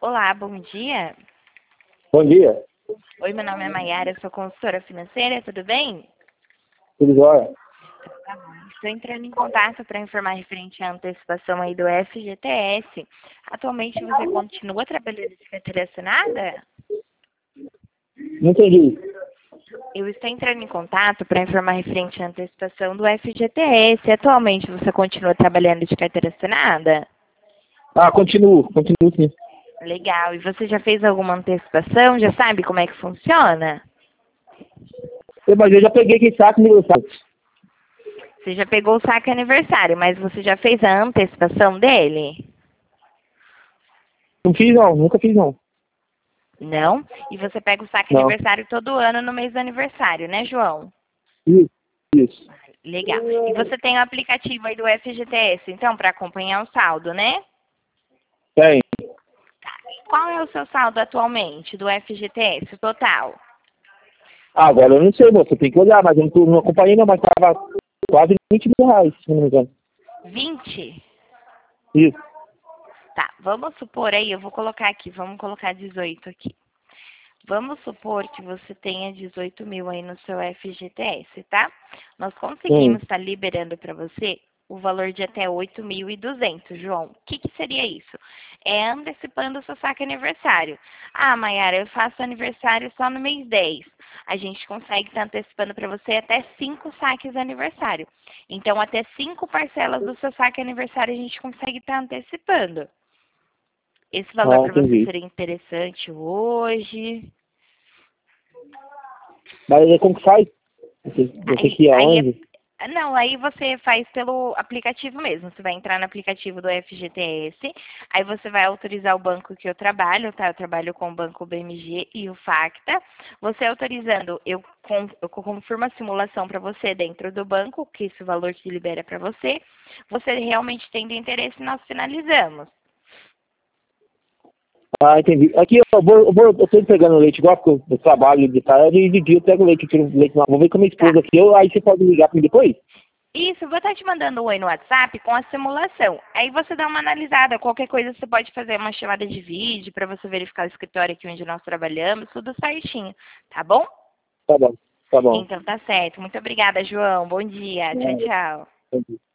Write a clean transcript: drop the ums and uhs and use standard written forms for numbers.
Olá, bom dia. Bom dia, Oi, meu nome é Maiara, sou consultora financeira, tudo bem? tudo jóia? Tá bom. Estou entrando em contato para informar referente à antecipação aí do FGTS. Atualmente você continua trabalhando de carteira assinada? Não entendi. Eu estou entrando em contato para informar referente à antecipação do FGTS. Atualmente você continua trabalhando de carteira assinada? Continuo sim. Legal. E você já fez alguma antecipação? Já sabe como é que funciona? Mas eu já peguei aquele saco aniversário. Você já pegou o saque aniversário, mas você já fez a antecipação dele? Não fiz não, nunca fiz não. Não? E você pega o saque Não. aniversário todo ano no mês do aniversário, né, João? Isso, isso. Legal. E você tem o aplicativo aí do FGTS, então, para acompanhar o saldo, né? Tem. Qual é o seu saldo atualmente do FGTS, o total? Agora eu não sei, moça, tem que olhar, mas eu não acompanhei não, mas tava quase 20 mil reais, se não me engano. 20? Isso. Tá, vamos supor aí, eu vou colocar aqui, vamos colocar 18 aqui. Vamos supor que você tenha 18 mil aí no seu FGTS, tá? Nós Sim. conseguimos estar liberando para você o valor de até 8.200, João. O que seria isso? É antecipando o seu saque aniversário. Ah, Mayara, eu faço aniversário só no mês 10. A gente consegue estar antecipando para você até 5 saques aniversário. Então, até 5 parcelas do seu saque aniversário a gente consegue estar antecipando. Esse valor para você Entendi. seria interessante hoje? Mas aí como que faz? Você que ir aonde? Não, aí você faz pelo aplicativo mesmo. Você vai entrar no aplicativo do FGTS, aí você vai autorizar o banco que eu trabalho, tá? Eu trabalho com o Banco BMG e o Facta. Você autorizando, eu confirmo a simulação para você dentro do banco, que esse valor te libera para você. Você realmente tendo interesse, nós finalizamos. Entendi. Aqui eu tô entregando leite igual, porque eu trabalho de tarde e de dia eu pego leite, eu tiro leite lá. Vou ver com a minha Tá. esposa aqui, aí você pode ligar pra mim depois? Isso, vou estar te mandando um oi no WhatsApp com a simulação. Aí você dá uma analisada. Qualquer coisa você pode fazer uma chamada de vídeo para você verificar o escritório aqui onde nós trabalhamos, tudo certinho, tá bom? Tá bom, tá bom. Então tá certo. Muito obrigada, João. Bom dia. Tchau, tchau. Entendi.